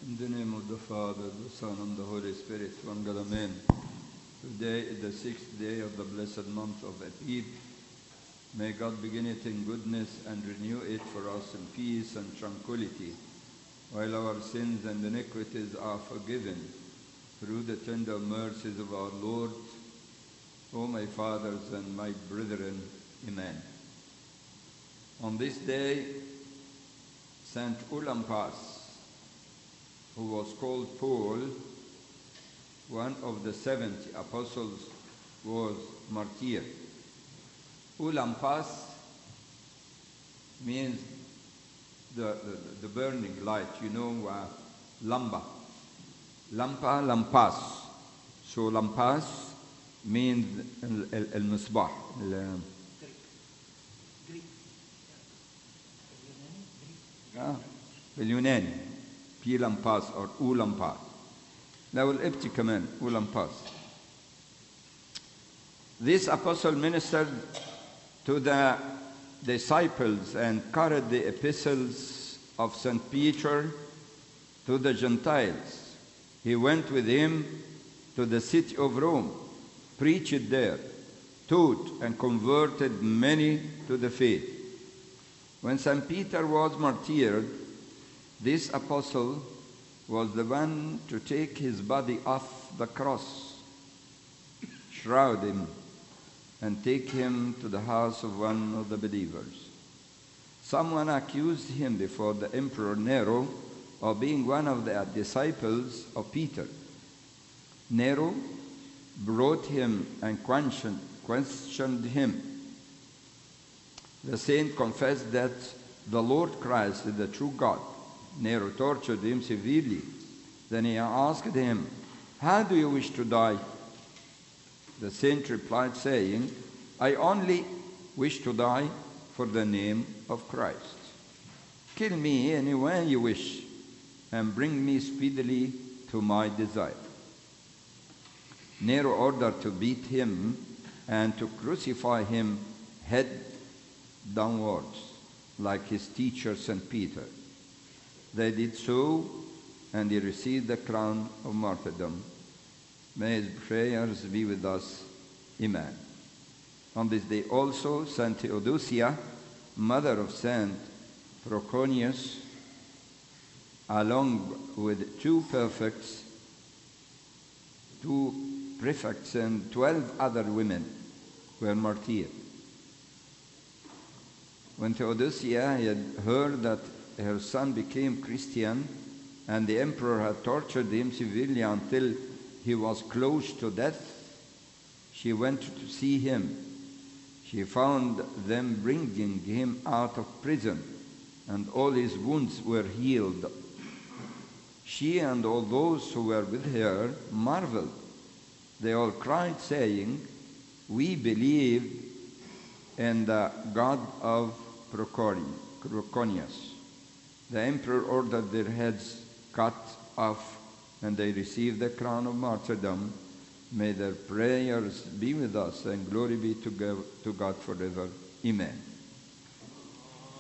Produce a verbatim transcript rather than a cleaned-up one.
In the name of the Father, the Son, and the Holy Spirit, one God, Amen. Today is the sixth day of the blessed month of Abib. May God begin it in goodness and renew it for us in peace and tranquility, while our sins and iniquities are forgiven through the tender mercies of our Lord. O my fathers and my brethren, Amen. On this day, Saint Olympus, who was called Paul, one of the seventy apostles, was martyred. Olympus means the, the, the burning light, you know, uh, lamba. Lampa, lampas. So lampas means al-misbah. باليوناني بي لامباس or او لامباس. لو الابتي كمان او لامباس. This apostle ministered to the disciples and carried the epistles of Saint Peter to the Gentiles. He went with him to the city of Rome, preached there, taught and converted many to the faith. When Saint Peter was martyred, this apostle was the one to take his body off the cross, shroud him, and take him to the house of one of the believers. Someone accused him before the Emperor Nero of being one of the disciples of Peter. Nero brought him and questioned him. The saint confessed that the Lord Christ is the true God. Nero tortured him severely. Then he asked him, "How do you wish to die?" The saint replied, saying, "I only wish to die for the name of Christ. Kill me any way you wish, and bring me speedily to my desire." Nero ordered to beat him and to crucify him head downwards, like his teacher Saint Peter. They did so, and he received the crown of martyrdom. May his prayers be with us. Amen. On this day also, Saint Theodosia, mother of Saint Proconius, along with two prefects, two prefects and twelve other women, were martyred. When Theodosia had heard that her son became Christian and the emperor had tortured him severely until he was close to death, she went to see him. She found them bringing him out of prison, and all his wounds were healed. She and all those who were with her marveled. They all cried, saying, "We believe in the God of Proconius." The emperor ordered their heads cut off, and they received the crown of martyrdom. May their prayers be with us, and glory be to God, to God forever. Amen.